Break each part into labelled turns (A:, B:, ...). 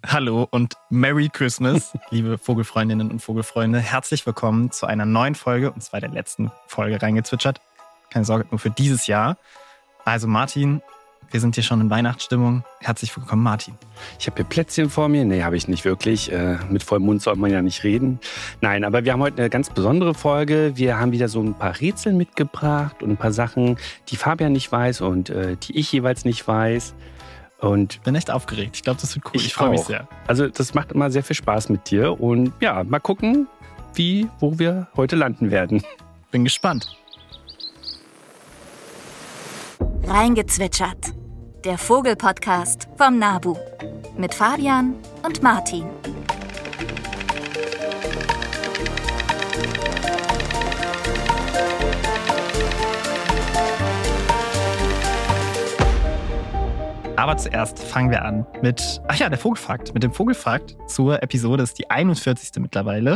A: Hallo und Merry Christmas, liebe Vogelfreundinnen und Vogelfreunde. Herzlich willkommen zu einer neuen Folge, und zwar der letzten Folge reingezwitschert. Keine Sorge, nur für dieses Jahr. Also Martin, wir sind hier schon in Weihnachtsstimmung. Herzlich willkommen, Martin.
B: Ich habe hier Plätzchen vor mir. Nee, habe ich nicht wirklich. Mit vollem Mund soll man ja nicht reden. Nein, aber wir haben heute eine ganz besondere Folge. Wir haben wieder so ein paar Rätsel mitgebracht und ein paar Sachen, die Fabian nicht weiß und die ich jeweils nicht weiß. Und
A: bin echt aufgeregt. Ich glaube, das wird cool. Ich freue mich sehr.
B: Also das macht immer sehr viel Spaß mit dir. Und ja, mal gucken, wo wir heute landen werden.
A: Bin gespannt.
C: Reingezwitschert. Der Vogel-Podcast vom NABU. Mit Fabian und Martin.
A: Aber zuerst fangen wir an mit, der Vogelfakt. Mit dem Vogelfakt zur Episode, das ist die 41. mittlerweile.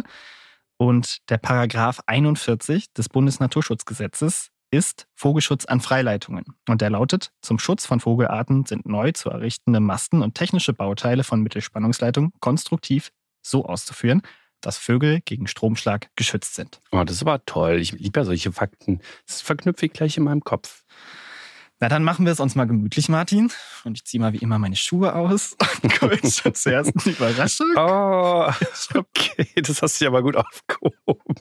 A: Und der Paragraph 41 des Bundesnaturschutzgesetzes ist Vogelschutz an Freileitungen. Und der lautet: Zum Schutz von Vogelarten sind neu zu errichtende Masten und technische Bauteile von Mittelspannungsleitungen konstruktiv so auszuführen, dass Vögel gegen Stromschlag geschützt sind.
B: Oh, das ist aber toll. Ich liebe ja solche Fakten. Das verknüpfe ich gleich in meinem Kopf.
A: Na, dann machen wir es uns mal gemütlich, Martin. Und ich ziehe mal wie immer meine Schuhe aus und komme jetzt schon zur ersten Überraschung.
B: Oh, okay, das hast du ja mal gut aufgehoben.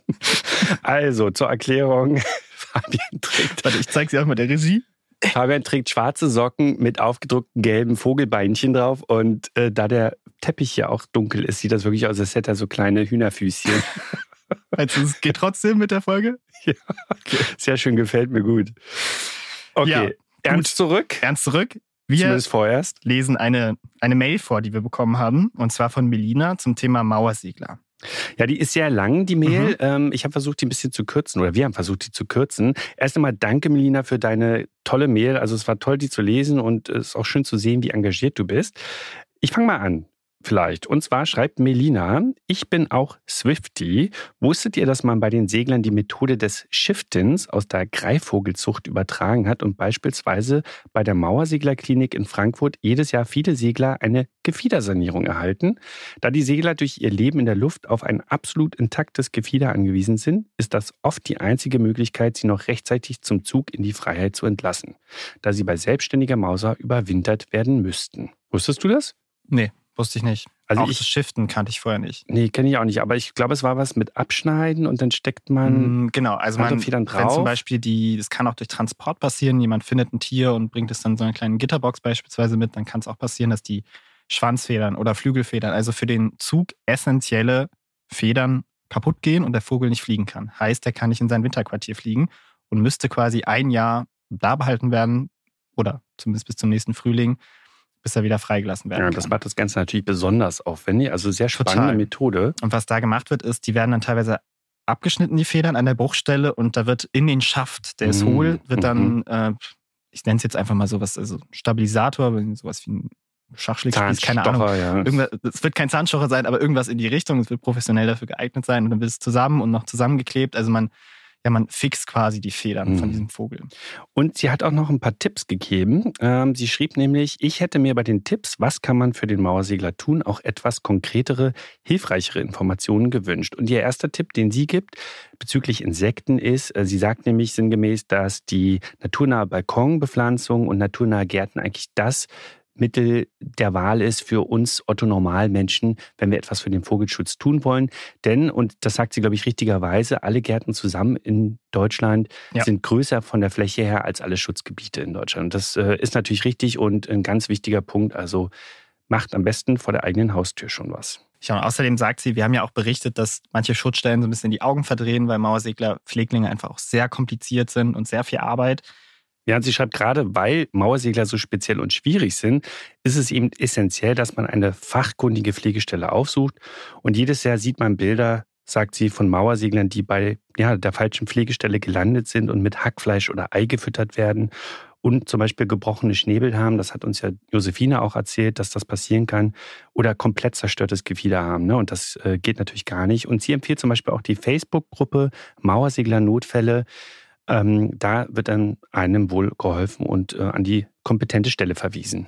B: Also, zur Erklärung. Fabian trägt...
A: Warte, ich zeige sie auch mal der Regie.
B: Fabian trägt schwarze Socken mit aufgedruckten gelben Vogelbeinchen drauf. Und da der Teppich ja auch dunkel ist, sieht das wirklich aus, als hätte er so kleine Hühnerfüßchen.
A: Also, es geht trotzdem mit der Folge?
B: Ja, okay. Sehr schön, gefällt mir gut. Okay,
A: ja,
B: Ernst zurück.
A: Ernst zurück. Wir
B: Zumindest vorerst
A: lesen eine Mail vor, die wir bekommen haben. Und zwar von Melina zum Thema Mauersegler.
B: Ja, die ist sehr lang, die Mail. Ich habe versucht, die ein bisschen zu kürzen. Oder wir haben versucht, die zu kürzen. Erst einmal danke, Melina, für deine tolle Mail. Also es war toll, die zu lesen. Und es ist auch schön zu sehen, wie engagiert du bist. Ich fange mal an. Vielleicht. Und zwar schreibt Melina: Ich bin auch Swiftie. Wusstet ihr, dass man bei den Seglern die Methode des Shiftens aus der Greifvogelzucht übertragen hat und beispielsweise bei der Mauerseglerklinik in Frankfurt jedes Jahr viele Segler eine Gefiedersanierung erhalten? Da die Segler durch ihr Leben in der Luft auf ein absolut intaktes Gefieder angewiesen sind, ist das oft die einzige Möglichkeit, sie noch rechtzeitig zum Zug in die Freiheit zu entlassen, da sie bei selbstständiger Mauser überwintert werden müssten. Wusstest du das?
A: Nee. Wusste ich nicht.
B: Also
A: auch das Shiften kannte ich vorher nicht.
B: Nee, kenne ich auch nicht. Aber ich glaube, es war was mit Abschneiden und dann steckt man
A: genau, also
B: Federn drauf.
A: Wenn zum Beispiel das kann auch durch Transport passieren, jemand findet ein Tier und bringt es dann so eine kleine Gitterbox beispielsweise mit, dann kann es auch passieren, dass die Schwanzfedern oder Flügelfedern, also für den Zug essentielle Federn kaputt gehen und der Vogel nicht fliegen kann. Heißt, er kann nicht in sein Winterquartier fliegen und müsste quasi ein Jahr da behalten werden oder zumindest bis zum nächsten Frühling, bis er wieder freigelassen werden kann.
B: Das macht das Ganze natürlich besonders aufwendig. Also sehr spannende Methode.
A: Und was da gemacht wird, ist, die werden dann teilweise abgeschnitten, die Federn, an der Bruchstelle, und da wird in den Schaft, der ist hohl, wird dann, ich nenne es jetzt einfach mal sowas, also Stabilisator, sowas wie ein Schachschlägspieß, keine Ahnung.
B: Ja.
A: Es wird kein Zahnstocher sein, aber irgendwas in die Richtung. Es wird professionell dafür geeignet sein und dann wird es zusammen und noch zusammengeklebt. Also man fixt quasi die Federn von diesem Vogel.
B: Und sie hat auch noch ein paar Tipps gegeben. Sie schrieb nämlich: Ich hätte mir bei den Tipps, was kann man für den Mauersegler tun, auch etwas konkretere, hilfreichere Informationen gewünscht. Und ihr erster Tipp, den sie gibt bezüglich Insekten ist, sie sagt nämlich sinngemäß, dass die naturnahe Balkonbepflanzung und naturnahe Gärten eigentlich das Mittel der Wahl ist für uns Otto-Normalmenschen, wenn wir etwas für den Vogelschutz tun wollen. Denn, und das sagt sie, glaube ich, richtigerweise, alle Gärten zusammen in Deutschland sind größer von der Fläche her als alle Schutzgebiete in Deutschland. Und das ist natürlich richtig und ein ganz wichtiger Punkt. Also macht am besten vor der eigenen Haustür schon was.
A: Ja, und außerdem sagt sie, wir haben ja auch berichtet, dass manche Schutzstellen so ein bisschen die Augen verdrehen, weil Mauersegler-Pfleglinge einfach auch sehr kompliziert sind und sehr viel Arbeit.
B: Ja, und sie schreibt, gerade weil Mauersegler so speziell und schwierig sind, ist es eben essentiell, dass man eine fachkundige Pflegestelle aufsucht. Und jedes Jahr sieht man Bilder, sagt sie, von Mauerseglern, die bei der falschen Pflegestelle gelandet sind und mit Hackfleisch oder Ei gefüttert werden und zum Beispiel gebrochene Schnäbel haben. Das hat uns ja Josephine auch erzählt, dass das passieren kann. Oder komplett zerstörtes Gefieder haben. Und das geht natürlich gar nicht. Und sie empfiehlt zum Beispiel auch die Facebook-Gruppe Mauersegler Notfälle. Da wird dann einem wohl geholfen und an die kompetente Stelle verwiesen.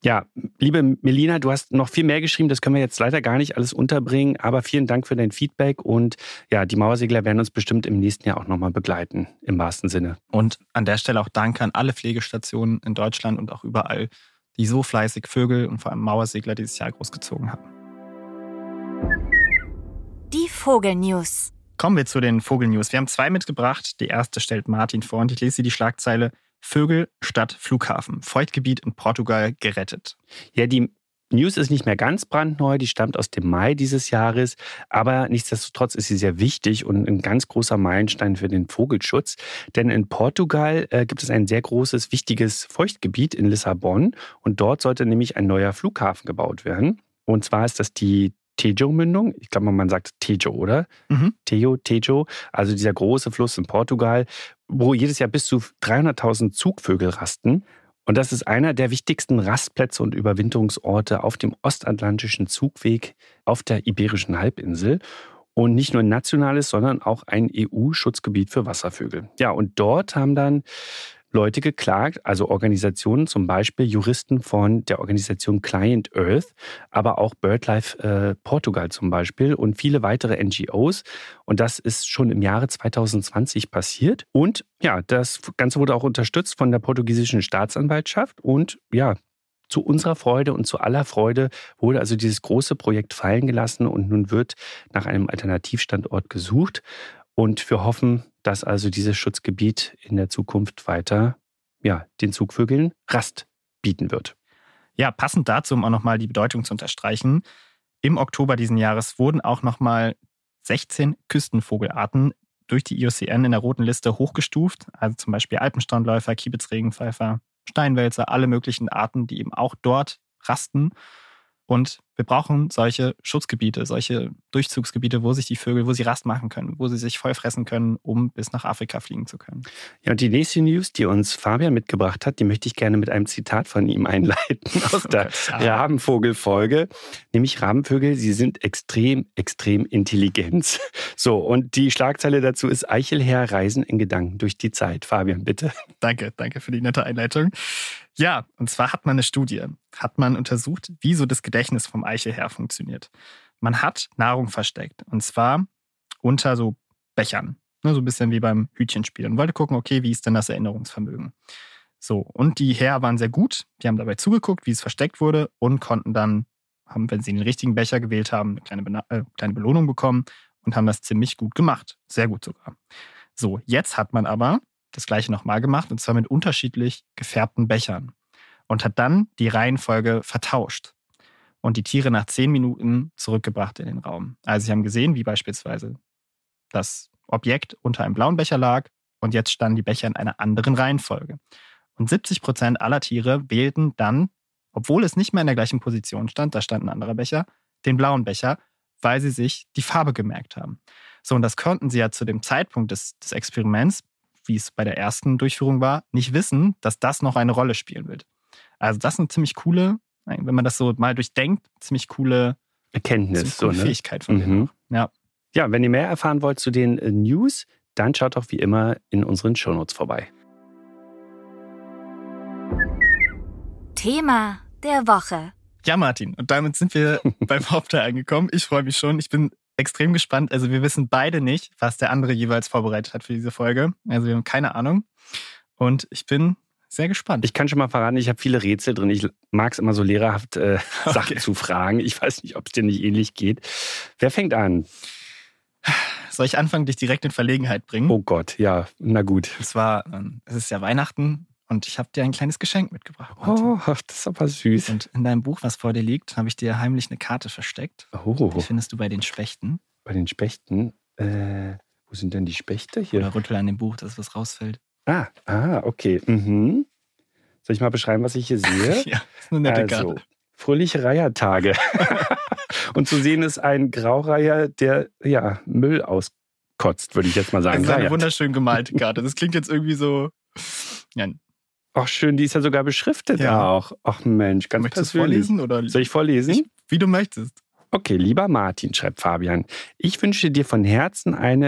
B: Ja, liebe Melina, du hast noch viel mehr geschrieben, das können wir jetzt leider gar nicht alles unterbringen, aber vielen Dank für dein Feedback und ja, die Mauersegler werden uns bestimmt im nächsten Jahr auch nochmal begleiten, im wahrsten Sinne.
A: Und an der Stelle auch Danke an alle Pflegestationen in Deutschland und auch überall, die so fleißig Vögel und vor allem Mauersegler dieses Jahr großgezogen haben.
C: Die Vogelnews.
A: Kommen wir zu den Vogelnews. Wir haben 2 mitgebracht. Die erste stellt Martin vor und ich lese die Schlagzeile: Vögel statt Flughafen. Feuchtgebiet in Portugal gerettet.
B: Ja, die News ist nicht mehr ganz brandneu, die stammt aus dem Mai dieses Jahres, aber nichtsdestotrotz ist sie sehr wichtig und ein ganz großer Meilenstein für den Vogelschutz. Denn in Portugal gibt es ein sehr großes, wichtiges Feuchtgebiet in Lissabon und dort sollte nämlich ein neuer Flughafen gebaut werden. Und zwar ist das die Tejo-Mündung. Ich glaube, man sagt Tejo, oder? Tejo. Also dieser große Fluss in Portugal, wo jedes Jahr bis zu 300.000 Zugvögel rasten. Und das ist einer der wichtigsten Rastplätze und Überwinterungsorte auf dem ostatlantischen Zugweg auf der Iberischen Halbinsel. Und nicht nur ein nationales, sondern auch ein EU-Schutzgebiet für Wasservögel. Ja, und dort haben dann Leute geklagt, also Organisationen, zum Beispiel Juristen von der Organisation Client Earth, aber auch BirdLife Portugal zum Beispiel und viele weitere NGOs. Und das ist schon im Jahre 2020 passiert. Und ja, das Ganze wurde auch unterstützt von der portugiesischen Staatsanwaltschaft. Und ja, zu unserer Freude und zu aller Freude wurde also dieses große Projekt fallen gelassen und nun wird nach einem Alternativstandort gesucht. Und wir hoffen, dass also dieses Schutzgebiet in der Zukunft weiter den Zugvögeln Rast bieten wird.
A: Ja, passend dazu, um auch nochmal die Bedeutung zu unterstreichen, im Oktober diesen Jahres wurden auch nochmal 16 Küstenvogelarten durch die IUCN in der roten Liste hochgestuft. Also zum Beispiel Alpenstrandläufer, Kiebitzregenpfeifer, Steinwälzer, alle möglichen Arten, die eben auch dort rasten. Und wir brauchen solche Schutzgebiete, solche Durchzugsgebiete, wo sich die Vögel, wo sie Rast machen können, wo sie sich voll fressen können, um bis nach Afrika fliegen zu können.
B: Ja, und die nächste News, die uns Fabian mitgebracht hat, die möchte ich gerne mit einem Zitat von ihm einleiten aus der Rabenvogel-Folge. Nämlich Rabenvögel, sie sind extrem, extrem intelligent. So, und die Schlagzeile dazu ist: Eichelherr reisen in Gedanken durch die Zeit. Fabian, bitte.
A: Danke für die nette Einleitung. Ja, und zwar hat man untersucht, wie so das Gedächtnis vom Eichelherr funktioniert. Man hat Nahrung versteckt, und zwar unter so Bechern, so ein bisschen wie beim Hütchenspiel, und wollte gucken, okay, wie ist denn das Erinnerungsvermögen? So, und die Herren waren sehr gut, die haben dabei zugeguckt, wie es versteckt wurde und konnten dann, wenn sie den richtigen Becher gewählt haben, eine kleine Belohnung bekommen und haben das ziemlich gut gemacht, sehr gut sogar. So, jetzt hat man aber das Gleiche nochmal gemacht, und zwar mit unterschiedlich gefärbten Bechern. Und hat dann die Reihenfolge vertauscht und die Tiere nach 10 Minuten zurückgebracht in den Raum. Also sie haben gesehen, wie beispielsweise das Objekt unter einem blauen Becher lag und jetzt standen die Becher in einer anderen Reihenfolge. Und 70% aller Tiere wählten dann, obwohl es nicht mehr in der gleichen Position stand, da stand ein anderer Becher, den blauen Becher, weil sie sich die Farbe gemerkt haben. So, und das konnten sie ja zu dem Zeitpunkt des Experiments, wie es bei der ersten Durchführung war, nicht wissen, dass das noch eine Rolle spielen wird. Also das ist eine ziemlich coole, wenn man das so mal durchdenkt, ziemlich coole
B: Erkenntnis,
A: Fähigkeit von denen.
B: Ja, wenn ihr mehr erfahren wollt zu den News, dann schaut doch wie immer in unseren Shownotes vorbei.
C: Thema der Woche.
A: Ja, Martin, und damit sind wir beim Hauptteil angekommen. Ich freue mich schon. Ich bin extrem gespannt. Also wir wissen beide nicht, was der andere jeweils vorbereitet hat für diese Folge. Also wir haben keine Ahnung. Und ich bin sehr gespannt.
B: Ich kann schon mal verraten, ich habe viele Rätsel drin. Ich mag es immer so lehrerhaft, Sachen zu fragen. Ich weiß nicht, ob es dir nicht ähnlich geht. Wer fängt an?
A: Soll ich anfangen, dich direkt in Verlegenheit bringen?
B: Oh Gott, ja, na gut.
A: Es ist ja Weihnachten und ich habe dir ein kleines Geschenk mitgebracht, Martin.
B: Oh, das ist aber süß.
A: Und in deinem Buch, was vor dir liegt, habe ich dir heimlich eine Karte versteckt.
B: Oh.
A: Die findest du bei den Spechten.
B: Bei den Spechten? Wo sind denn die Spechte hier?
A: Oder rüttel an dem Buch, dass was rausfällt.
B: Okay. Mhm. Soll ich mal beschreiben, was ich hier sehe?
A: Ja, das ist eine nette Karte.
B: Fröhliche Reihertage. Und zu sehen ist ein Graureiher, der Müll auskotzt, würde ich jetzt mal sagen.
A: Das ist eine wunderschön gemalte Karte. Das klingt jetzt irgendwie so... Ja.
B: Ach schön, die ist ja sogar beschriftet auch. Ach Mensch, ganz
A: Möchtest persönlich. Möchtest du vorlesen? Oder?
B: Soll ich vorlesen?
A: Wie du möchtest.
B: Okay, lieber Martin, schreibt Fabian, ich wünsche dir von Herzen eine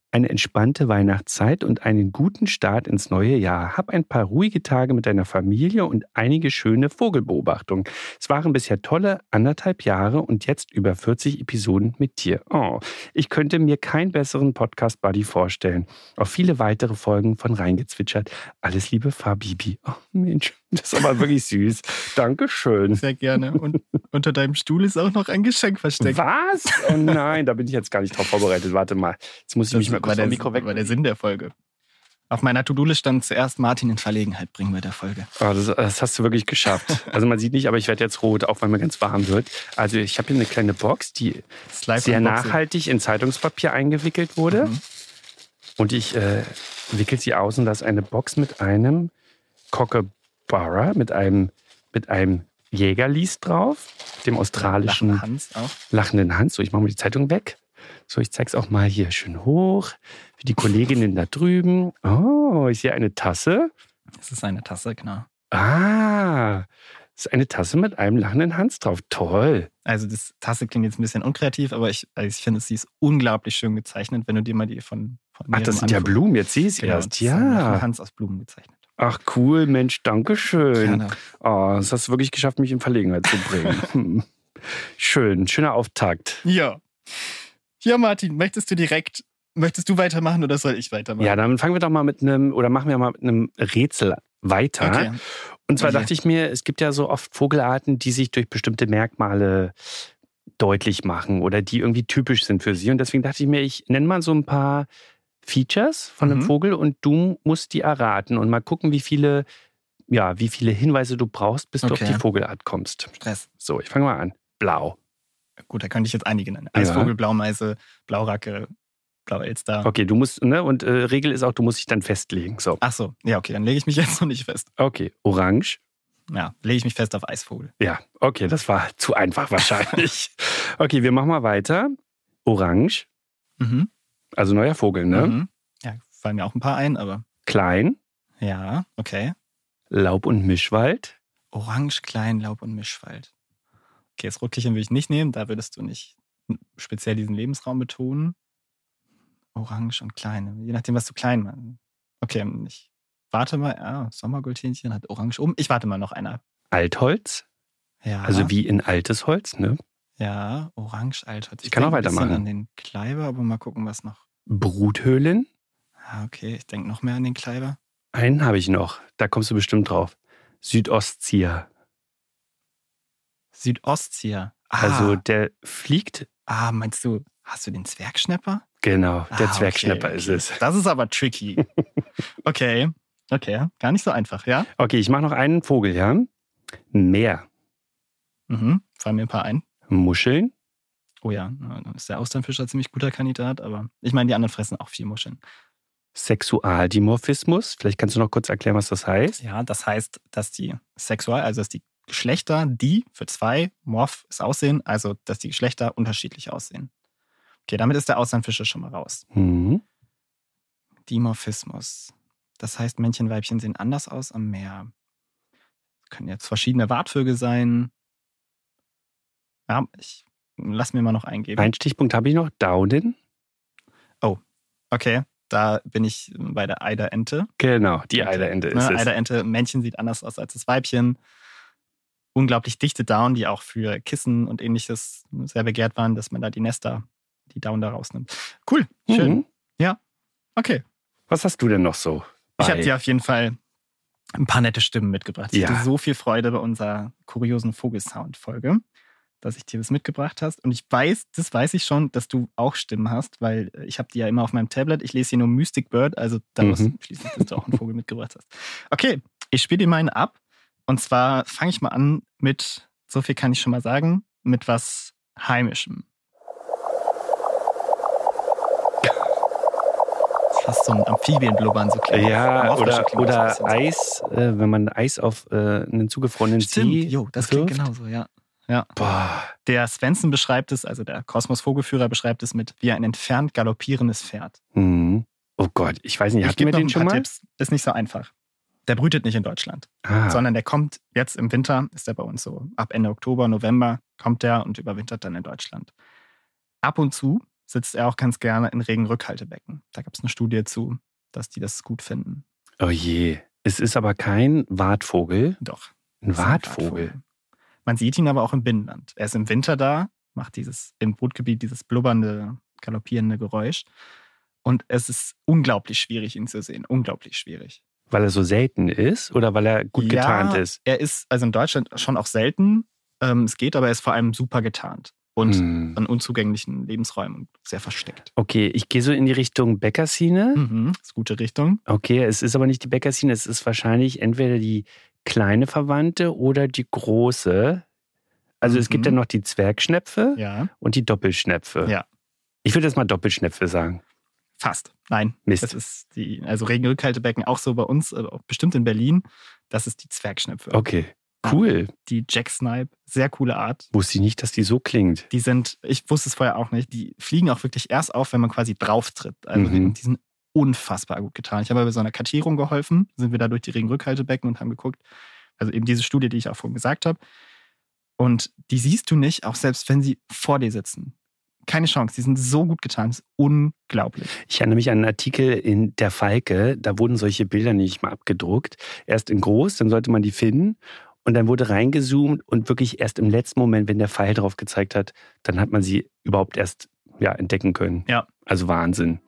B: eine entspannte Weihnachtszeit und einen guten Start ins neue Jahr. Hab ein paar ruhige Tage mit deiner Familie und einige schöne Vogelbeobachtungen. Es waren bisher tolle 1,5 Jahre und jetzt über 40 Episoden mit dir. Oh, ich könnte mir keinen besseren Podcast-Buddy vorstellen. Auf viele weitere Folgen von Reingezwitschert. Alles Liebe, Fabibi. Oh Mensch, das ist aber wirklich süß. Dankeschön.
A: Sehr gerne. Und unter deinem Stuhl ist auch noch ein Geschenk versteckt.
B: Was? Oh nein, da bin ich jetzt gar nicht drauf vorbereitet. Warte mal, jetzt muss ich mich mal kurz vom Mikro weg.
A: War der Sinn der Folge. Auf meiner To-Do-List stand zuerst Martin in Verlegenheit bringen bei der Folge.
B: Oh, das hast du wirklich geschafft. Also man sieht nicht, aber ich werde jetzt rot, auch weil mir ganz warm wird. Also ich habe hier eine kleine Box, die sehr nachhaltig in Zeitungspapier eingewickelt wurde. Mhm. Und ich wickel sie aus und da ist eine Box mit einem Kookaburra, mit einem Jägerlis drauf, dem australischen lachenden Hans. So, ich mache mal die Zeitung weg. So, ich zeige es auch mal hier schön hoch. Für die Kolleginnen da drüben. Oh, ich sehe eine Tasse.
A: Es ist eine Tasse, genau.
B: Ah, es ist eine Tasse mit einem lachenden Hans drauf. Toll.
A: Also das Tasse klingt jetzt ein bisschen unkreativ, aber ich finde, sie ist unglaublich schön gezeichnet, wenn du dir mal die von
B: Ach, das sind ja Blumen, jetzt sehe ich es erst. Ja.
A: Ein Hans aus Blumen gezeichnet.
B: Ach cool, Mensch, danke schön. Oh, das hast du wirklich geschafft, mich in Verlegenheit zu bringen. Schöner Auftakt.
A: Ja. Ja, Martin, möchtest du weitermachen oder soll ich weitermachen?
B: Ja, dann fangen wir doch mal machen wir mal mit einem Rätsel weiter. Okay. Und zwar dachte ich mir, es gibt ja so oft Vogelarten, die sich durch bestimmte Merkmale deutlich machen oder die irgendwie typisch sind für sie. Und deswegen dachte ich mir, ich nenne mal so ein paar Features von einem Vogel und du musst die erraten und mal gucken, wie viele Hinweise du brauchst, bis du auf die Vogelart kommst.
A: Stress.
B: So, ich fange mal an. Blau.
A: Gut, da könnte ich jetzt einige nennen. Eisvogel, Blaumeise, Blauracke, Blauelster.
B: Okay, du musst, und Regel ist auch, du musst dich dann festlegen. So.
A: Ach so, ja, okay, dann lege ich mich jetzt noch nicht fest.
B: Okay, Orange.
A: Ja, lege ich mich fest auf Eisvogel.
B: Ja, okay, das war zu einfach wahrscheinlich. Okay, wir machen mal weiter. Orange.
A: Mhm.
B: Also neuer Vogel, ne?
A: Mhm. Ja, fallen mir auch ein paar ein, aber...
B: Klein.
A: Ja, okay.
B: Laub- und Mischwald.
A: Orange, klein, Laub- und Mischwald. Okay, das Rotkehlchen will ich nicht nehmen, da würdest du nicht speziell diesen Lebensraum betonen. Orange und klein, je nachdem, was du klein machst. Okay, ich warte mal. Sommergoldhähnchen hat Orange oben. Ich warte mal noch einer.
B: Altholz.
A: Ja.
B: Also wie in altes Holz, ne?
A: Ja, Orange, Altholz.
B: Ich kann auch weitermachen.
A: Ein bisschen an den Kleiber, aber mal gucken, was noch.
B: Bruthöhlen.
A: Ah, okay, ich denke noch mehr an den Kleiber.
B: Einen habe ich noch, da kommst du bestimmt drauf. Südostzieher.
A: Südostzieher.
B: Also der fliegt.
A: Meinst du, hast du den Zwergschnäpper?
B: Genau, der Zwergschnäpper ist es.
A: Das ist aber tricky. Okay, gar nicht so einfach, ja?
B: Okay, ich mache noch einen Vogel, ja? Meer.
A: Fallen mir ein paar ein.
B: Muscheln.
A: Oh ja, dann ist der Austernfischer ein ziemlich guter Kandidat, aber ich meine, die anderen fressen auch viel Muscheln.
B: Sexualdimorphismus. Vielleicht kannst du noch kurz erklären, was das heißt.
A: Ja, das heißt, dass die dass die Geschlechter, die für 2, Morph ist Aussehen, also dass die Geschlechter unterschiedlich aussehen. Okay, damit ist der Austernfischer schon mal raus. Dimorphismus. Das heißt, Männchen, Weibchen sehen anders aus am Meer. Das können jetzt verschiedene Wartvögel sein. Ja, lass mir mal noch eingeben.
B: Ein Stichpunkt habe ich noch. Daunen.
A: Oh, okay. Da bin ich bei der Eiderente.
B: Genau, die Eiderente ist es.
A: Eiderente, Männchen sieht anders aus als das Weibchen. Unglaublich dichte Daunen, die auch für Kissen und ähnliches sehr begehrt waren, dass man da die Daunen da rausnimmt. Cool, schön. Ja, okay.
B: Was hast du denn noch so?
A: Ich habe dir auf jeden Fall ein paar nette Stimmen mitgebracht. Ich hatte so viel Freude bei unserer kuriosen Vogelsound-Folge, dass ich dir das mitgebracht hast. Und das weiß ich schon, dass du auch Stimmen hast, weil ich habe die ja immer auf meinem Tablet. Ich lese hier nur Mystic Bird, also daraus schließlich, dass du auch einen Vogel mitgebracht hast. Okay, ich spiele dir meinen ab. Und zwar fange ich mal an mit, so viel kann ich schon mal sagen, mit was Heimischem. Das ist fast so ein Amphibienblubbern, so klein.
B: Ja, oder Eis, wenn man Eis auf einen zugefrorenen See.
A: Jo, das klingt genauso, ja.
B: Boah.
A: Der Svensson beschreibt es, also der Kosmos-Vogelführer beschreibt es mit wie ein entfernt galoppierendes Pferd.
B: Oh Gott, ich weiß nicht, hatten wir den schon mal?
A: Tipps. Ist nicht so einfach. Der brütet nicht in Deutschland, sondern der kommt jetzt im Winter, ist der bei uns so ab Ende Oktober, November kommt der und überwintert dann in Deutschland. Ab und zu sitzt er auch ganz gerne in Regenrückhaltebecken. Da gab es eine Studie zu, dass die das gut finden.
B: Oh je. Es ist aber kein Wartvogel.
A: Doch.
B: Ein Wartvogel.
A: Man sieht ihn aber auch im Binnenland. Er ist im Winter da, macht im Brutgebiet dieses blubbernde, galoppierende Geräusch. Und es ist unglaublich schwierig, ihn zu sehen. Unglaublich schwierig.
B: Weil er so selten ist oder weil er gut getarnt ist?
A: Er ist also in Deutschland schon auch selten. Es geht, aber er ist vor allem super getarnt. Und an unzugänglichen Lebensräumen sehr versteckt.
B: Okay, ich gehe so in die Richtung Bekassine.
A: Das ist gute Richtung.
B: Okay, es ist aber nicht die Bekassine, es ist wahrscheinlich entweder die kleine Verwandte oder die große. Also es gibt ja noch die Zwergschnepfe und die Doppelschnepfe.
A: Ja.
B: Ich würde jetzt mal Doppelschnepfe sagen.
A: Fast. Nein.
B: Mist.
A: Das ist also Regenrückhaltebecken auch so bei uns, bestimmt in Berlin. Das ist die Zwergschnepfe.
B: Okay. Cool.
A: Die Jack Snipe, sehr coole Art.
B: Wusste ich nicht, dass die so klingt.
A: Ich wusste es vorher auch nicht, die fliegen auch wirklich erst auf, wenn man quasi drauf tritt. Also die sind unfassbar gut getan. Ich habe bei so einer Kartierung geholfen, sind wir da durch die Regenrückhaltebecken und haben geguckt, also eben diese Studie, die ich auch vorhin gesagt habe. Und die siehst du nicht, auch selbst wenn sie vor dir sitzen. Keine Chance, die sind so gut getan, das ist unglaublich.
B: Ich erinnere mich an einen Artikel in der Falke, da wurden solche Bilder nicht mal abgedruckt. Erst in groß, dann sollte man die finden. Und dann wurde reingezoomt und wirklich erst im letzten Moment, wenn der Pfeil drauf gezeigt hat, dann hat man sie überhaupt erst entdecken können.
A: Ja.
B: Also Wahnsinn.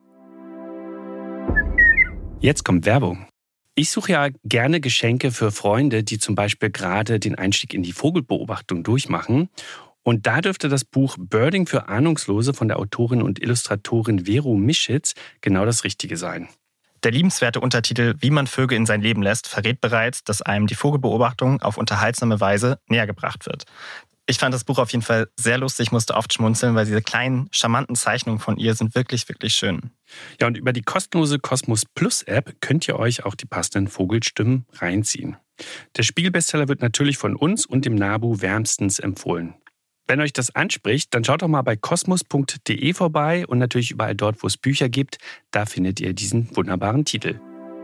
B: Jetzt kommt Werbung. Ich suche ja gerne Geschenke für Freunde, die zum Beispiel gerade den Einstieg in die Vogelbeobachtung durchmachen. Und da dürfte das Buch Birding für Ahnungslose von der Autorin und Illustratorin Vero Mischitz genau das Richtige sein.
A: Der liebenswerte Untertitel Wie man Vögel in sein Leben lässt verrät bereits, dass einem die Vogelbeobachtung auf unterhaltsame Weise näher gebracht wird. Ich fand das Buch auf jeden Fall sehr lustig, musste oft schmunzeln, weil diese kleinen, charmanten Zeichnungen von ihr sind wirklich, wirklich schön.
B: Ja, und über die kostenlose Cosmos Plus App könnt ihr euch auch die passenden Vogelstimmen reinziehen. Der Spiegel-Bestseller wird natürlich von uns und dem NABU wärmstens empfohlen. Wenn euch das anspricht, dann schaut doch mal bei kosmos.de vorbei und natürlich überall dort, wo es Bücher gibt. Da findet ihr diesen wunderbaren Titel.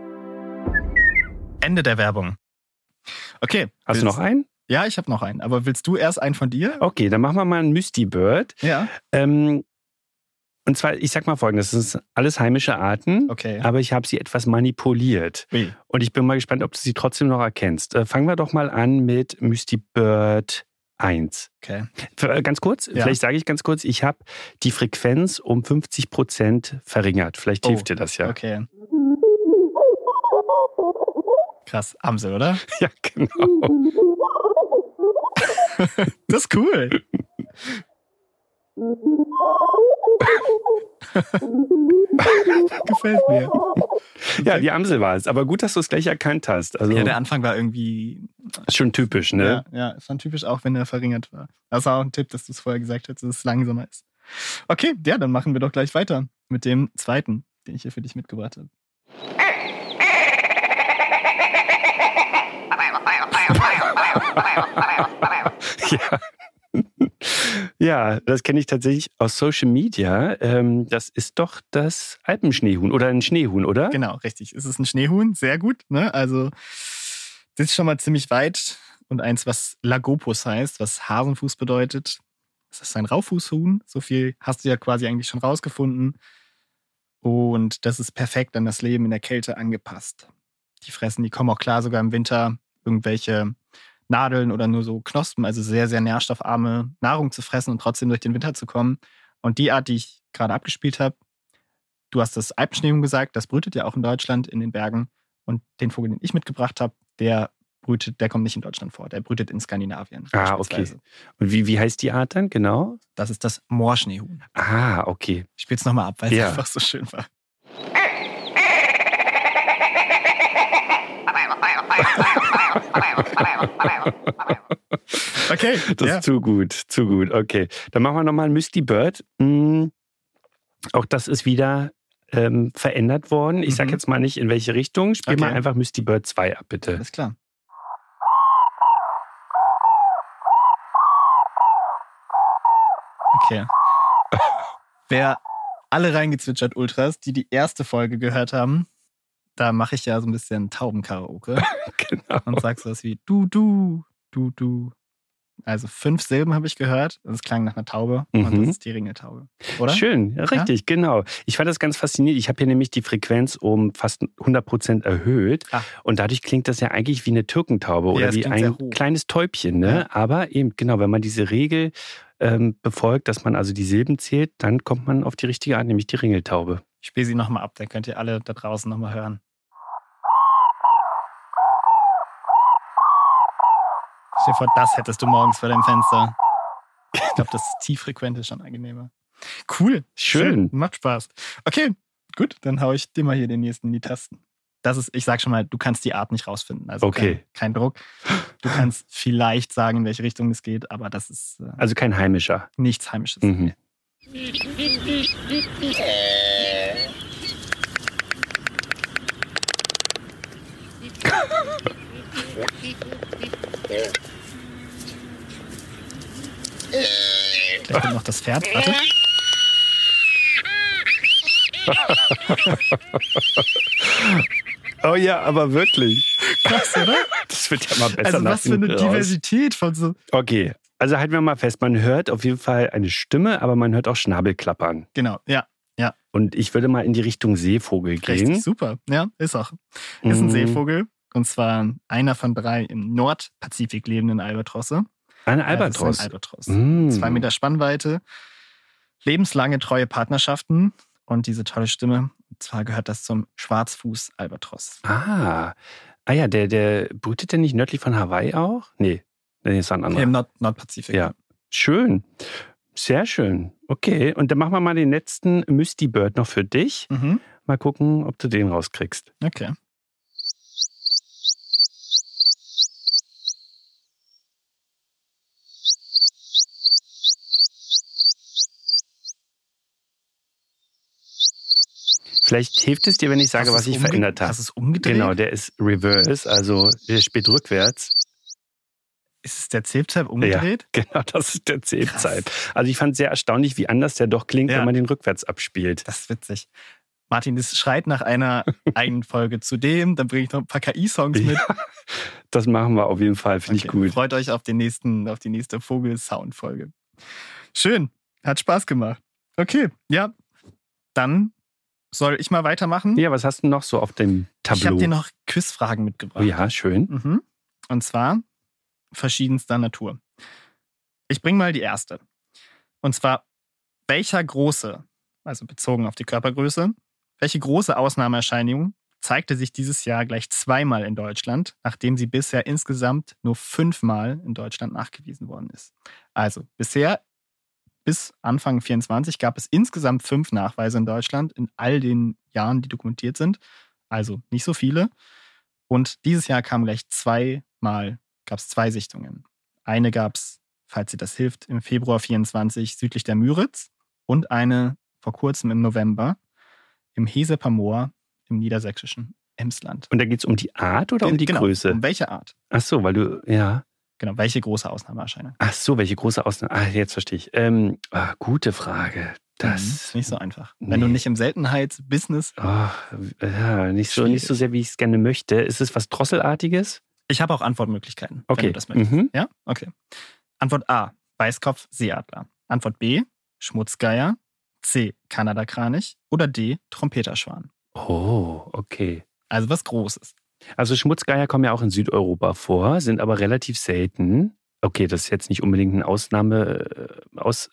A: Ende der Werbung. Okay.
B: Hast du noch einen?
A: Ja, ich habe noch einen. Aber willst du erst einen von dir?
B: Okay, dann machen wir mal einen Misty Bird.
A: Ja.
B: Und zwar, ich sag mal Folgendes, das sind alles heimische Arten,
A: okay,
B: aber ich habe sie etwas manipuliert.
A: Wie?
B: Und ich bin mal gespannt, ob du sie trotzdem noch erkennst. Fangen wir doch mal an mit Misty Bird 1.
A: Okay.
B: Ganz kurz, vielleicht sage ich ganz kurz, ich habe die Frequenz um 50% verringert. Vielleicht hilft dir das ja.
A: Okay. Krass, Amsel, oder?
B: Ja, genau.
A: Das ist cool. Gefällt mir.
B: Ja, die Amsel war es. Aber gut, dass du es gleich erkannt hast. Also,
A: ja, der Anfang war irgendwie...
B: Ist schon typisch, ne?
A: Ja, ist schon typisch, auch wenn er verringert war. Das war auch ein Tipp, dass du es vorher gesagt hast, dass es langsamer ist. Okay, ja, dann machen wir doch gleich weiter mit dem zweiten, den ich hier für dich mitgebracht habe.
B: Ja. Ja, das kenne ich tatsächlich aus Social Media. Das ist doch das Alpenschneehuhn oder ein Schneehuhn, oder?
A: Genau, richtig. Es ist ein Schneehuhn, sehr gut. Ne? Also das ist schon mal ziemlich weit. Und eins, was Lagopus heißt, was Hasenfuß bedeutet. Das ist ein Raufußhuhn. So viel hast du ja quasi eigentlich schon rausgefunden. Und das ist perfekt an das Leben in der Kälte angepasst. Die kommen auch klar, sogar im Winter irgendwelche Nadeln oder nur so Knospen, also sehr, sehr nährstoffarme Nahrung zu fressen und trotzdem durch den Winter zu kommen. Und die Art, die ich gerade abgespielt habe, du hast das Alpenschneehuhn gesagt, das brütet ja auch in Deutschland in den Bergen. Und den Vogel, den ich mitgebracht habe, der kommt nicht in Deutschland vor, der brütet in Skandinavien.
B: Ah, okay. Und wie heißt die Art dann genau?
A: Das ist das Moorschneehuhn.
B: Ah, okay.
A: Ich spiele es nochmal ab, weil es einfach so schön war. Okay.
B: Das ist zu gut. Okay, dann machen wir nochmal Misty Bird. Auch das ist wieder verändert worden. Ich sage jetzt mal nicht, in welche Richtung. Spiel mal einfach Misty Bird 2 ab, bitte.
A: Alles klar. Okay. Wer alle reingezwitschert Ultras, die erste Folge gehört haben, da mache ich ja so ein bisschen Taubenkaraoke.
B: Genau.
A: Und sag sowas wie du, du, du, du. Also 5 Silben habe ich gehört. Das klang nach einer Taube und das ist die Ringeltaube. Oder?
B: Schön, ja, richtig, genau. Ich fand das ganz faszinierend. Ich habe hier nämlich die Frequenz um fast 100% erhöht. Und dadurch klingt das ja eigentlich wie eine Türkentaube oder wie ein kleines Täubchen. Ne? Ja. Aber eben, genau, wenn man diese Regel befolgt, dass man also die Silben zählt, dann kommt man auf die richtige Art, nämlich die Ringeltaube.
A: Ich spiele sie nochmal ab, dann könnt ihr alle da draußen nochmal hören. Stell dir vor, das hättest du morgens vor deinem Fenster. Ich glaube, das tieffrequent ist schon angenehmer. Cool.
B: Schön.
A: Macht Spaß. Okay, gut, dann hau ich dir mal hier den nächsten in die Tasten. Das ist, ich sag schon mal, du kannst die Art nicht rausfinden. Also
B: okay.
A: Kein Druck. Du kannst vielleicht sagen, in welche Richtung es geht, aber das ist...
B: also kein heimischer.
A: Nichts Heimisches.
B: Mhm.
A: Vielleicht kommt noch das Pferd. Warte.
B: Oh ja, aber wirklich.
A: Krass, oder?
B: Das wird ja mal besser.
A: Also was für eine Diversität von so...
B: Okay, also halten wir mal fest, man hört auf jeden Fall eine Stimme, aber man hört auch Schnabelklappern.
A: Genau, ja.
B: Und ich würde mal in die Richtung Seevogel gehen.
A: Richtig, super. Ja, ist auch. Ist ein Seevogel. Und zwar einer von 3 im Nordpazifik lebenden Albatrosse.
B: Ein Albatros?
A: Ein Albatros. 2 Meter Spannweite, lebenslange treue Partnerschaften und diese tolle Stimme. Und zwar gehört das zum Schwarzfuß-Albatros.
B: Ah ja, der brütet der nicht nördlich von Hawaii auch? Nee, das ist ein anderer.
A: Im Nordpazifik.
B: Ja, schön. Sehr schön. Okay, und dann machen wir mal den letzten Misty Bird noch für dich.
A: Mhm.
B: Mal gucken, ob du den rauskriegst.
A: Okay.
B: Vielleicht hilft es dir, wenn ich sage, was sich verändert hat.
A: Hast du es umgedreht?
B: Genau, der ist reverse, also der spielt rückwärts.
A: Ist es der Zilpzalp umgedreht?
B: Ja, genau, das ist der Zilpzalp. Also ich fand es sehr erstaunlich, wie anders der doch klingt, wenn man den rückwärts abspielt.
A: Das ist witzig. Martin, das schreit nach einer eigenen Folge zu dem. Dann bringe ich noch ein paar KI-Songs mit.
B: Ja, das machen wir auf jeden Fall, finde ich gut.
A: Freut euch auf die nächste Vogel-Sound-Folge. Schön, hat Spaß gemacht. Okay, ja, dann soll ich mal weitermachen.
B: Ja, was hast du noch so auf dem Tableau?
A: Ich habe dir noch Quizfragen mitgebracht.
B: Oh ja, schön.
A: Und zwar verschiedenster Natur. Ich bringe mal die erste. Und zwar, welcher große, also bezogen auf die Körpergröße, welche große Ausnahmeerscheinung zeigte sich dieses Jahr gleich 2-mal in Deutschland, nachdem sie bisher insgesamt nur 5-mal in Deutschland nachgewiesen worden ist? Also bisher, bis Anfang 2024, gab es insgesamt 5 Nachweise in Deutschland in all den Jahren, die dokumentiert sind. Also nicht so viele. Und dieses Jahr kam gleich 2-mal, gab es 2 Sichtungen. Eine gab es, falls dir das hilft, im Februar 2024 südlich der Müritz und eine vor kurzem im November im Heseper Moor im niedersächsischen Emsland.
B: Und da geht es um die Art oder um die Größe?
A: Um welche Art?
B: Ach so, weil du, ja.
A: Genau, welche große Ausnahmeerscheinung?
B: Ach so, welche große Ausnahme? Ah, jetzt verstehe ich. Gute Frage. Das
A: ist nicht so einfach. Nee. Wenn du nicht im Seltenheitsbusiness...
B: nicht so sehr, wie ich es gerne möchte. Ist es was Drosselartiges?
A: Ich habe auch Antwortmöglichkeiten,
B: wenn
A: du das möchtest. Ja? Okay. Antwort A, Weißkopf-Seeadler. Antwort B, Schmutzgeier. C, Kanadakranich. Oder D, Trompeterschwan.
B: Oh, okay.
A: Also was Großes.
B: Also Schmutzgeier kommen ja auch in Südeuropa vor, sind aber relativ selten. Okay, das ist jetzt nicht unbedingt eine Ausnahme Weißt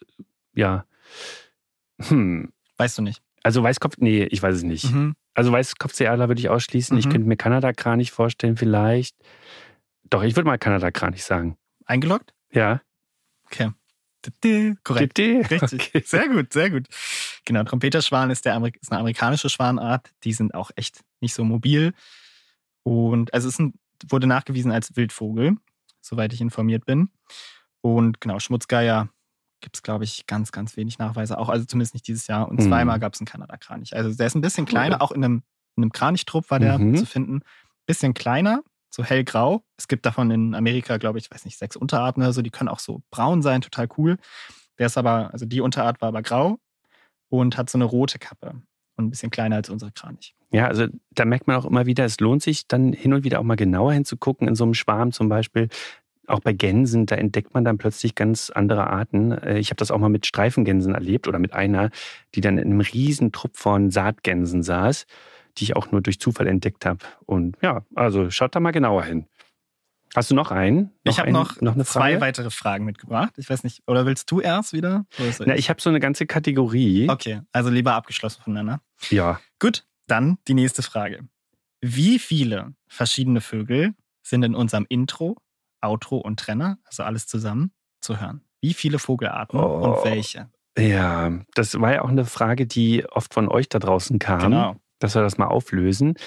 A: du nicht?
B: Also Weißkopf, nee, ich weiß es nicht. Also Weißkopfseeadler würde ich ausschließen. Ich könnte mir Kanadakranich vorstellen vielleicht. Doch, ich würde mal Kanadakranich sagen.
A: Eingeloggt?
B: Ja.
A: Okay. Korrekt. Richtig. Okay. Sehr gut, sehr gut. Genau, Trompeterschwan ist eine amerikanische Schwanart. Die sind auch echt nicht so mobil. Und also wurde nachgewiesen als Wildvogel, soweit ich informiert bin. Und genau, Schmutzgeier gibt es, glaube ich, ganz, ganz wenig Nachweise. Auch, also zumindest nicht dieses Jahr. Und 2-mal gab es einen Kanadakranich. Also der ist ein bisschen kleiner. Auch in einem Kranichtrupp war der zu finden. Bisschen kleiner. So hellgrau. Es gibt davon in Amerika, glaube ich, 6 Unterarten oder so. Die können auch so braun sein, total cool. Der ist aber, also die Unterart war aber grau und hat so eine rote Kappe und ein bisschen kleiner als unsere Kranich.
B: Ja, also da merkt man auch immer wieder, es lohnt sich dann hin und wieder auch mal genauer hinzugucken in so einem Schwarm zum Beispiel. Auch bei Gänsen, da entdeckt man dann plötzlich ganz andere Arten. Ich habe das auch mal mit Streifengänsen erlebt oder mit einer, die dann in einem riesen Trupp von Saatgänsen saß, die ich auch nur durch Zufall entdeckt habe. Und ja, also schaut da mal genauer hin. Hast du noch einen?
A: Ich habe noch
B: eine Frage?
A: 2 weitere Fragen mitgebracht. Ich weiß nicht, oder willst du erst wieder?
B: Ich habe so eine ganze Kategorie.
A: Okay, also lieber abgeschlossen voneinander.
B: Ja.
A: Gut, dann die nächste Frage. Wie viele verschiedene Vögel sind in unserem Intro, Outro und Trenner, also alles zusammen, zu hören? Wie viele Vogelarten und welche?
B: Ja, das war ja auch eine Frage, die oft von euch da draußen kam,
A: Genau.
B: dass wir das mal auflösen.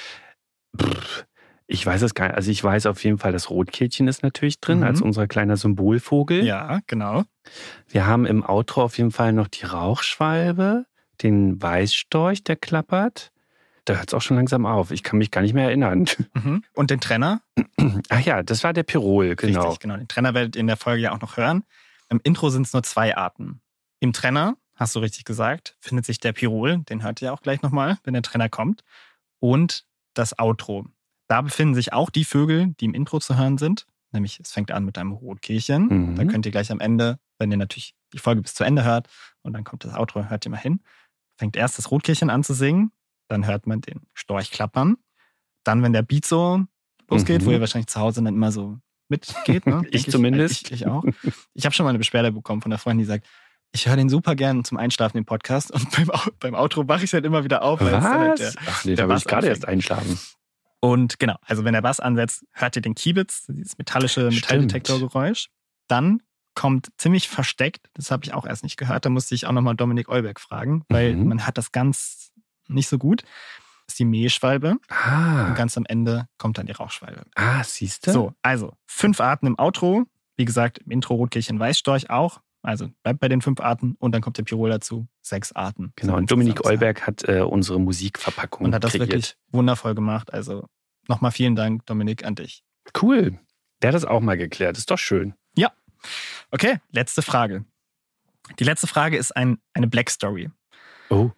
B: Ich weiß es gar nicht. Also ich weiß auf jeden Fall, das Rotkehlchen ist natürlich drin, als unser kleiner Symbolvogel.
A: Ja, genau.
B: Wir haben im Outro auf jeden Fall noch die Rauchschwalbe, den Weißstorch, der klappert. Da hört es auch schon langsam auf. Ich kann mich gar nicht mehr erinnern.
A: Und den Trenner?
B: Ach ja, das war der Pirol, genau.
A: Richtig, genau. Den Trenner werdet ihr in der Folge ja auch noch hören. Im Intro sind es nur 2 Arten. Im Trenner, hast du richtig gesagt, findet sich der Pirol. Den hört ihr auch gleich nochmal, wenn der Trenner kommt. Und das Outro. Da befinden sich auch die Vögel, die im Intro zu hören sind. Nämlich, es fängt an mit einem Rotkehlchen. Da könnt ihr gleich am Ende, wenn ihr natürlich die Folge bis zu Ende hört, und dann kommt das Outro, hört ihr mal hin, fängt erst das Rotkehlchen an zu singen. Dann hört man den Storch klappern. Dann, wenn der Beat so losgeht, wo ihr wahrscheinlich zu Hause dann immer so mitgeht. Ne?
B: Ich zumindest.
A: Ich auch. Ich habe schon mal eine Beschwerde bekommen von der Freundin, die sagt, ich höre den super gern zum Einschlafen, den Podcast. Und beim Outro mache ich es halt immer wieder auf. Weil
B: Was? Ach nee, da will ich gerade erst einschlafen.
A: Und genau, also wenn der Bass ansetzt, hört ihr den Kiebitz, dieses Metalldetektorgeräusch. Dann kommt ziemlich versteckt, das habe ich auch erst nicht gehört, da musste ich auch nochmal Dominik Eulberg fragen, weil man hört das ganz nicht so gut. Das ist die Mähschwalbe. Und ganz am Ende kommt dann die Rauchschwalbe.
B: Siehst du?
A: So, also 5 Arten im Outro. Wie gesagt, im Intro Rotkehlchen, Weißstorch auch. Also bleibt bei den 5 Arten und dann kommt der Pirol dazu. 6 Arten.
B: Genau, und Dominik Eulberg hat unsere Musikverpackung
A: und hat das
B: kreiert.
A: wirklich wundervoll gemacht. Also nochmal vielen Dank, Dominik, an dich.
B: Cool. Der hat das auch mal geklärt. Ist doch schön.
A: Ja. Okay, letzte Frage. Die letzte Frage ist eine Black Story.
B: Oh.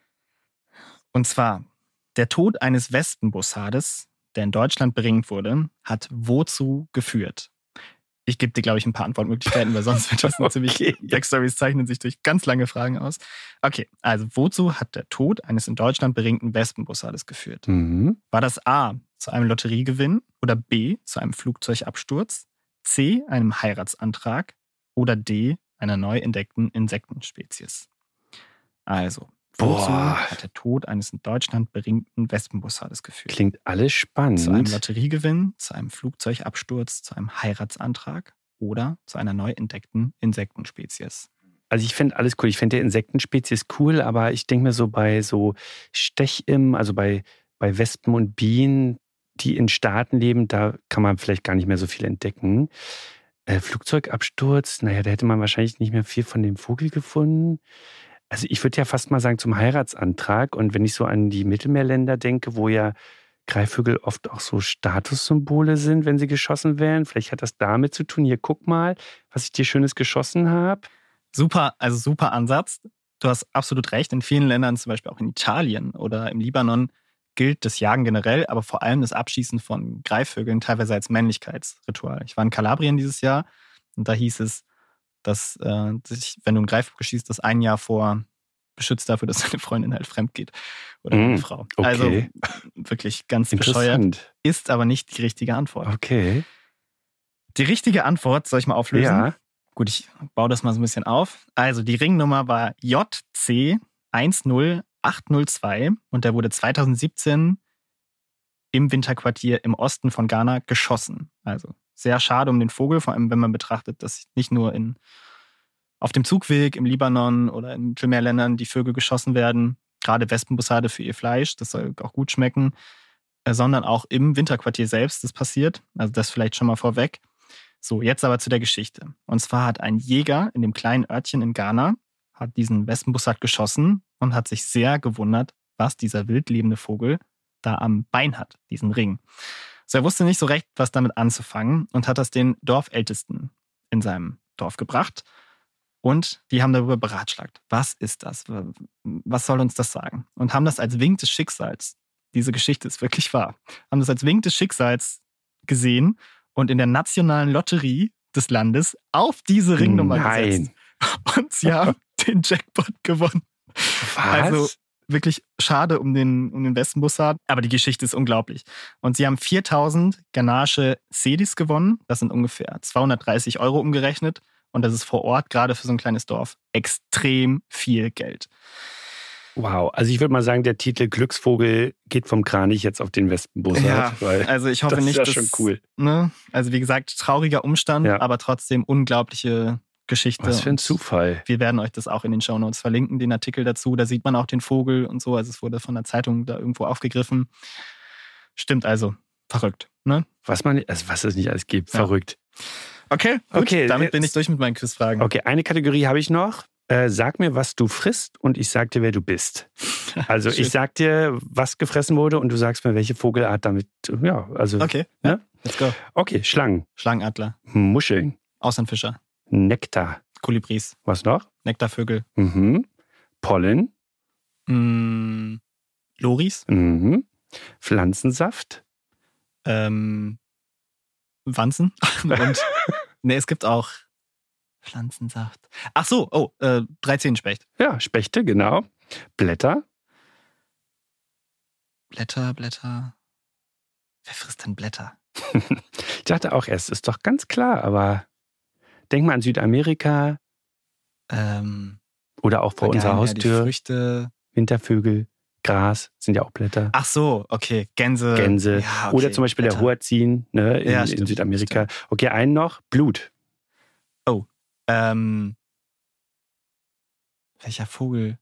A: Und zwar, der Tod eines Wespenbussardes, der in Deutschland beringt wurde, hat wozu geführt? Ich gebe dir, glaube ich, ein paar Antwortmöglichkeiten, weil sonst wird das eine ziemlich... Backstories zeichnen sich durch ganz lange Fragen aus. Okay, also wozu hat der Tod eines in Deutschland beringten Wespenbussardes geführt? War das A, zu einem Lotteriegewinn oder B, zu einem Flugzeugabsturz, C, einem Heiratsantrag oder D, einer neu entdeckten Insektenspezies? Also, wozu hat der Tod eines in Deutschland beringten Wespenbussardes geführt?
B: Klingt alles spannend.
A: Zu einem Lotteriegewinn, zu einem Flugzeugabsturz, zu einem Heiratsantrag oder zu einer neu entdeckten Insektenspezies?
B: Also ich finde alles cool. Ich finde die Insektenspezies cool, aber ich denke mir so bei so Stechimmen, also bei Wespen und Bienen, die in Staaten leben, da kann man vielleicht gar nicht mehr so viel entdecken. Flugzeugabsturz, naja, da hätte man wahrscheinlich nicht mehr viel von dem Vogel gefunden. Also ich würde ja fast mal sagen zum Heiratsantrag. Und wenn ich so an die Mittelmeerländer denke, wo ja Greifvögel oft auch so Statussymbole sind, wenn sie geschossen werden. Vielleicht hat das damit zu tun. Hier, guck mal, was ich dir Schönes geschossen habe.
A: Super Ansatz. Du hast absolut recht. In vielen Ländern, zum Beispiel auch in Italien oder im Libanon, gilt das Jagen generell, aber vor allem das Abschießen von Greifvögeln teilweise als Männlichkeitsritual. Ich war in Kalabrien dieses Jahr und da hieß es, dass wenn du einen Greifvogel schießt, das 1 Jahr vor beschützt dafür, dass deine Freundin halt fremd geht oder eine Frau.
B: Okay.
A: Also wirklich ganz bescheuert. Ist aber nicht die richtige Antwort.
B: Okay.
A: Die richtige Antwort soll ich mal auflösen?
B: Ja.
A: Gut, ich baue das mal so ein bisschen auf. Also die Ringnummer war JC10802 und der wurde 2017 im Winterquartier im Osten von Ghana geschossen. Also sehr schade um den Vogel, vor allem wenn man betrachtet, dass nicht nur auf dem Zugweg im Libanon oder in Mittelmeerländern die Vögel geschossen werden, gerade Wespenbussarde für ihr Fleisch, das soll auch gut schmecken, sondern auch im Winterquartier selbst das passiert. Also das vielleicht schon mal vorweg. So, jetzt aber zu der Geschichte. Und zwar hat ein Jäger in dem kleinen Örtchen in Ghana hat diesen Wespenbussard geschossen und hat sich sehr gewundert, was dieser wild lebende Vogel da am Bein hat, diesen Ring. So, er wusste nicht so recht, was damit anzufangen und hat das den Dorfältesten in seinem Dorf gebracht. Und die haben darüber beratschlagt. Was ist das? Was soll uns das sagen? Und haben das als Wink des Schicksals, diese Geschichte ist wirklich wahr, haben das als Wink des Schicksals gesehen und in der nationalen Lotterie des Landes auf diese Ringnummer gesetzt. Und sie haben den Jackpot gewonnen.
B: Was?
A: Also wirklich schade um den Wespenbussard, aber die Geschichte ist unglaublich. Und sie haben 4.000 Ganache Cedis gewonnen. Das sind ungefähr 230 € umgerechnet. Und das ist vor Ort, gerade für so ein kleines Dorf, extrem viel Geld.
B: Wow, also ich würde mal sagen, der Titel Glücksvogel geht vom Kranich jetzt auf den Wespenbussard.
A: Ja, also ich hoffe nicht,
B: das ist ja schon cool.
A: Ne? Also wie gesagt, trauriger Umstand,
B: Ja.
A: aber trotzdem unglaubliche Geschichte.
B: Was für ein
A: Und
B: Zufall.
A: wir werden euch das auch in den Shownotes verlinken, den Artikel dazu. Da sieht man auch den Vogel und so. Also es wurde von der Zeitung da irgendwo aufgegriffen. Stimmt also. Verrückt, ne?
B: Was es nicht alles gibt.
A: Ja.
B: Verrückt.
A: Okay, gut.
B: Okay,
A: Damit bin ich durch mit meinen Quizfragen.
B: Okay, eine Kategorie habe ich noch. Sag mir, was du frisst und ich sag dir, wer du bist. Also
A: Schön.
B: ich sag dir, was gefressen wurde und du sagst mir, welche Vogelart damit, ja, also.
A: Okay,
B: Ja?
A: ja, let's go.
B: Okay, Schlangen,
A: Schlangenadler,
B: Muscheln,
A: Austernfischer,
B: Nektar.
A: Kolibris,
B: Was noch?
A: Nektarvögel,
B: Pollen,
A: Loris,
B: Pflanzensaft.
A: Wanzen und ne, es gibt auch Pflanzensaft. Ach so, 13-Specht.
B: Ja, Spechte, genau. Blätter.
A: Blätter. Wer frisst denn Blätter?
B: Ich dachte auch erst, ist doch ganz klar, aber denk mal an Südamerika oder auch vor unserer
A: Die
B: Haustür.
A: Früchte.
B: Wintervögel, Gras sind ja auch Blätter.
A: Ach so, okay. Gänse. Ja, okay.
B: Oder zum Beispiel
A: Blätter.
B: der Huazin, ne, in
A: Stimmt,
B: Südamerika. Okay, einen noch. Blut.
A: Welcher Vogel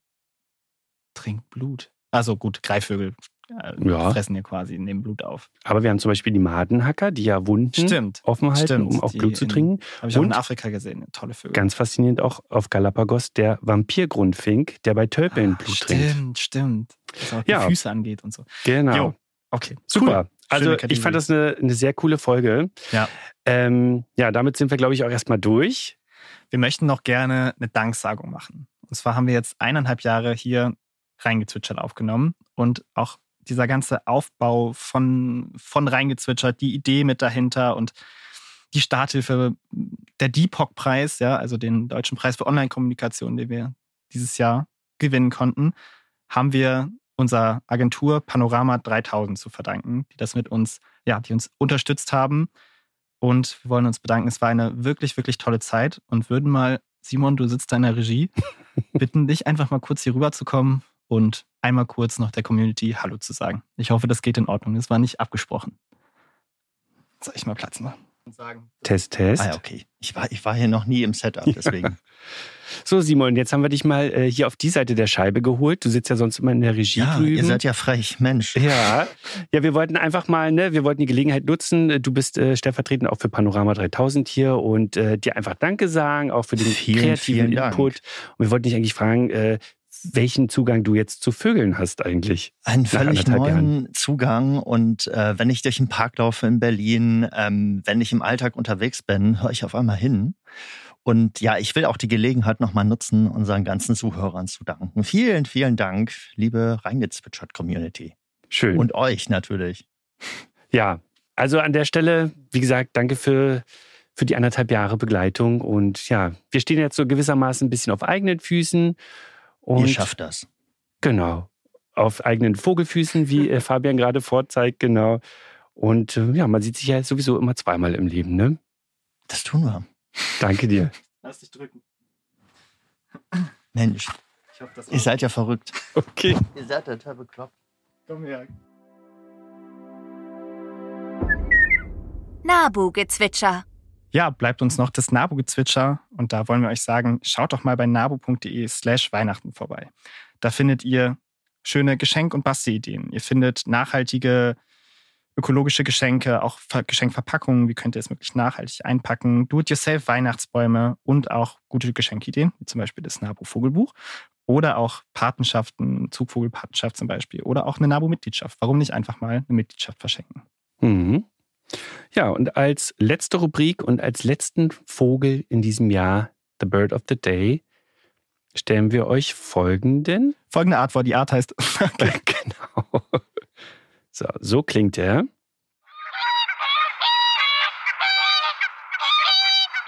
A: trinkt Blut? Also gut, Greifvögel
B: Ja.
A: fressen ja quasi, nehmen Blut auf.
B: Aber wir haben zum Beispiel die Madenhacker, die ja Wunden
A: Stimmt.
B: offen halten,
A: Stimmt,
B: um auch
A: die
B: Blut zu trinken.
A: Habe ich auch
B: Und
A: in Afrika gesehen. Tolle Vögel.
B: ganz faszinierend auch auf Galapagos der Vampirgrundfink, der bei Tölpeln Blut trinkt.
A: Stimmt. Was auch
B: Ja.
A: die Füße angeht und so.
B: Genau.
A: Jo. Okay,
B: Super.
A: Cool.
B: Also
A: Schöne
B: ich
A: Kategorie.
B: fand das eine sehr coole Folge.
A: Ja.
B: Ja, damit sind wir, glaube ich, auch erstmal durch.
A: Wir möchten noch gerne eine Danksagung machen. Und zwar haben wir jetzt 1,5 Jahre hier Reingezwitschert aufgenommen und auch dieser ganze Aufbau von Reingezwitschert, die Idee mit dahinter und die Starthilfe, der DIPOC-Preis, ja, also den Deutschen Preis für Online-Kommunikation, den wir dieses Jahr gewinnen konnten, haben wir unserer Agentur Panorama 3000 zu verdanken, die das mit uns, ja, die uns unterstützt haben. Und wir wollen uns bedanken. Es war eine wirklich, wirklich tolle Zeit und würden mal, Simon, du sitzt da in der Regie, bitten dich einfach mal kurz hier rüber zu kommen und einmal kurz noch der Community Hallo zu sagen. Ich hoffe, das geht in Ordnung. Das war nicht abgesprochen. Soll ich mal Platz machen? Und sagen.
B: Test.
D: Ah ja, okay. Ich war hier noch nie im Setup, deswegen.
B: So, Simon, jetzt haben wir dich mal hier auf die Seite der Scheibe geholt. Du sitzt ja sonst immer in der Regie
D: Ja,
B: drüben.
D: ihr seid ja frech, Mensch.
B: Ja, wir wollten einfach mal, wir wollten die Gelegenheit nutzen. Du bist stellvertretend auch für Panorama 3000 hier und dir einfach Danke sagen, auch für den kreativen
D: vielen Dank.
B: Input. Und wir wollten dich eigentlich fragen, welchen Zugang du jetzt zu Vögeln hast eigentlich.
D: Einen
B: Nach
D: völlig
B: 1,5
D: neuen Zugang und wenn ich durch den Park laufe in Berlin, wenn ich im Alltag unterwegs bin, höre ich auf einmal hin. Und ja, ich will auch die Gelegenheit nochmal nutzen, unseren ganzen Zuhörern zu danken. Vielen, vielen Dank, liebe Reingezwitschert-Community.
B: Schön.
D: Und euch natürlich.
B: Ja, also an der Stelle, wie gesagt, danke für die 1,5 Jahre Begleitung. Und ja, wir stehen jetzt so gewissermaßen ein bisschen auf eigenen Füßen. Und
D: Ihr schafft das.
B: Genau, auf eigenen Vogelfüßen, wie Fabian gerade vorzeigt, genau. Und ja, man sieht sich ja sowieso immer zweimal im Leben, ne?
D: Das tun wir.
B: Danke dir.
A: Lass dich drücken.
D: Mensch,
A: Ich hoffe, das
D: ihr seid ja verrückt.
B: Okay.
D: Ihr seid total bekloppt.
A: Komm her.
C: Nabu-Gezwitscher.
A: Ja, bleibt uns noch das Nabu-Gezwitscher und da wollen wir euch sagen, schaut doch mal bei nabu.de/Weihnachten vorbei. Da findet ihr schöne Geschenk- und Bastelideen. Ihr findet nachhaltige, ökologische Geschenke, auch Geschenkverpackungen, wie könnt ihr es möglichst nachhaltig einpacken, Do-it-yourself-Weihnachtsbäume und auch gute Geschenkideen, wie zum Beispiel das Nabu-Vogelbuch oder auch Patenschaften, Zugvogelpatenschaft zum Beispiel oder auch eine Nabu-Mitgliedschaft. Warum nicht einfach mal eine Mitgliedschaft verschenken?
B: Mhm. Ja, und als letzte Rubrik und als letzten Vogel in diesem Jahr, The Bird of the Day, stellen wir euch folgende
A: Art vor, die Art heißt...
B: Genau. So klingt er.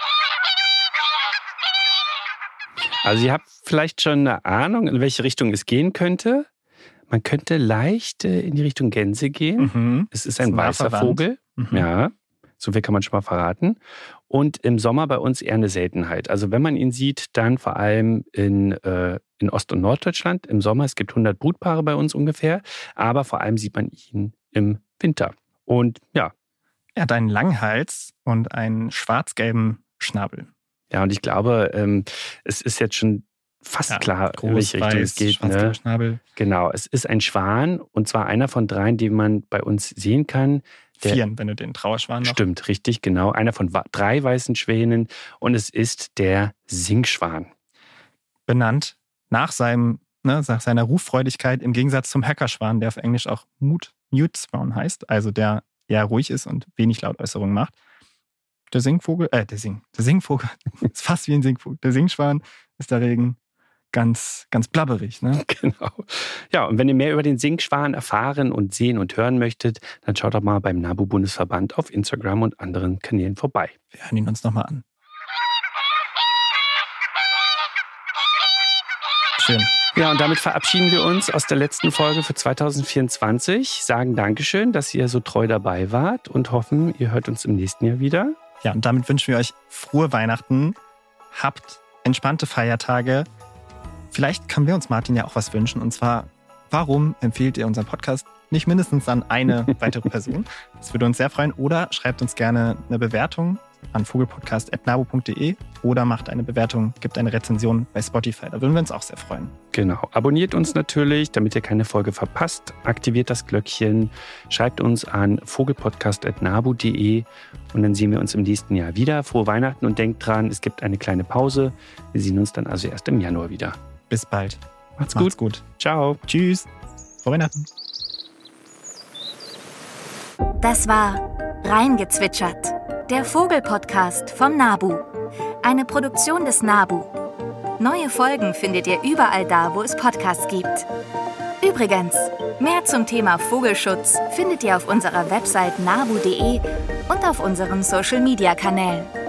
B: Also ihr habt vielleicht schon eine Ahnung, in welche Richtung es gehen könnte. Man könnte leicht in die Richtung Gänse gehen.
A: Mhm.
B: Es ist ein weißer Vogel. Ja, so viel kann man schon mal verraten. Und im Sommer bei uns eher eine Seltenheit. Also wenn man ihn sieht, dann vor allem in Ost- und Norddeutschland im Sommer. Es gibt 100 Brutpaare bei uns ungefähr. Aber vor allem sieht man ihn im Winter. Und ja.
A: Er hat einen langen Hals und einen schwarz-gelben Schnabel.
B: Ja, und ich glaube, es ist jetzt schon fast klar, in welche Richtung es geht. Ne?
A: Schnabel.
B: Genau, es ist ein Schwan und zwar einer von 3, den man bei uns sehen kann.
A: 4, wenn du den Trauerschwan noch.
B: Stimmt, richtig, genau. Einer von 3 weißen Schwänen und es ist der Singschwan.
A: Benannt nach seiner Ruffreudigkeit im Gegensatz zum Hackerschwan, der auf Englisch auch Mute Swan heißt, also der eher ruhig ist und wenig Lautäußerungen macht. Der Singvogel ist fast wie ein Singvogel. Der Singschwan ist dagegen ganz, ganz blabberig. Ne?
B: Genau. Ja, und wenn ihr mehr über den Singschwan erfahren und sehen und hören möchtet, dann schaut doch mal beim NABU-Bundesverband auf Instagram und anderen Kanälen vorbei.
A: Wir hören ihn uns nochmal an. Schön.
B: Ja, und damit verabschieden wir uns aus der letzten Folge für 2024, sagen Dankeschön, dass ihr so treu dabei wart und hoffen, ihr hört uns im nächsten Jahr wieder.
A: Ja, und damit wünschen wir euch frohe Weihnachten. Habt entspannte Feiertage. Vielleicht können wir uns, Martin, ja auch was wünschen. Und zwar, warum empfehlt ihr unseren Podcast nicht mindestens an eine weitere Person? Das würde uns sehr freuen. Oder schreibt uns gerne eine Bewertung an vogelpodcast@nabu.de oder macht eine Bewertung, gibt eine Rezension bei Spotify. Da würden wir uns auch sehr freuen.
B: Genau. Abonniert uns natürlich, damit ihr keine Folge verpasst. Aktiviert das Glöckchen. Schreibt uns an vogelpodcast@nabu.de und dann sehen wir uns im nächsten Jahr wieder. Frohe Weihnachten und denkt dran, es gibt eine kleine Pause. Wir sehen uns dann also erst im Januar wieder.
A: Bis bald.
B: Macht's
A: gut.
B: Ciao.
A: Tschüss. Frohe Weihnachten.
C: Das war Reingezwitschert, der Vogelpodcast vom NABU. Eine Produktion des NABU. Neue Folgen findet ihr überall da, wo es Podcasts gibt. Übrigens, mehr zum Thema Vogelschutz findet ihr auf unserer Website nabu.de und auf unseren Social-Media-Kanälen.